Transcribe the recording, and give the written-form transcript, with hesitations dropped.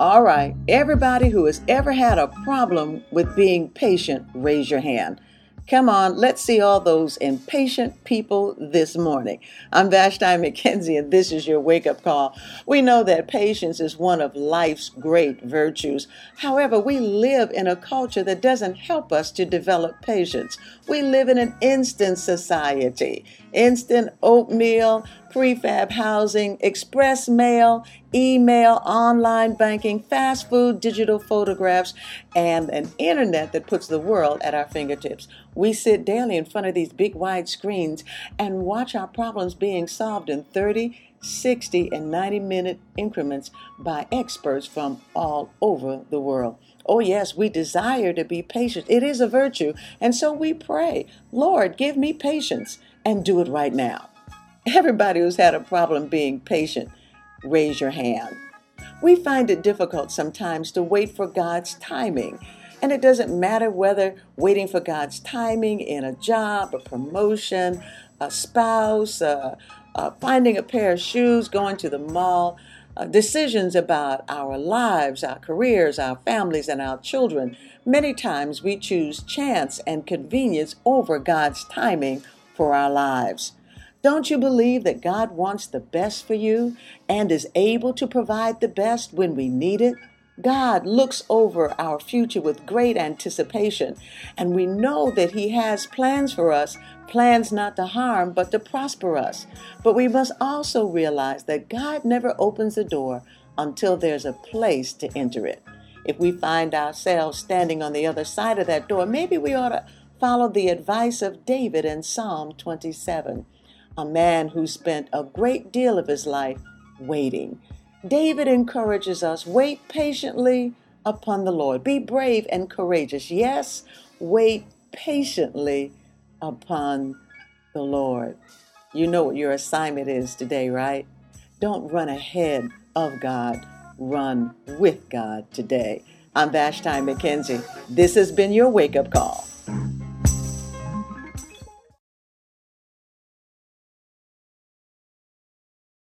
All right, everybody who has ever had a problem with being patient, raise your hand. Come on, let's see all those impatient people this morning. I'm Vashti McKenzie, and this is your wake-up call. We know that patience is one of life's great virtues. However, we live in a culture that doesn't help us to develop patience. We live in an instant society. Instant oatmeal, prefab housing, express mail, email, online banking, fast food, digital photographs, and an internet that puts the world at our fingertips. We sit daily in front of these big wide screens and watch our problems being solved in 30, 60, and 90-minute increments by experts from all over the world. Oh yes, we desire to be patient. It is a virtue. And so we pray, Lord, give me patience, and do it right now. Everybody who's had a problem being patient, raise your hand. We find it difficult sometimes to wait for God's timing. And it doesn't matter whether waiting for God's timing in a job, a promotion, a spouse, finding a pair of shoes, going to the mall, decisions about our lives, our careers, our families, and our children. Many times we choose chance and convenience over God's timing for our lives. Don't you believe that God wants the best for you and is able to provide the best when we need it? God looks over our future with great anticipation, and we know that He has plans for us, plans not to harm, but to prosper us. But we must also realize that God never opens the door until there's a place to enter it. If we find ourselves standing on the other side of that door, maybe we ought to follow the advice of David in Psalm 27, a man who spent a great deal of his life waiting. David encourages us, wait patiently upon the Lord. Be brave and courageous. Yes, wait patiently upon the Lord. You know what your assignment is today, right? Don't run ahead of God. Run with God today. I'm Vashti McKenzie. This has been your wake-up call.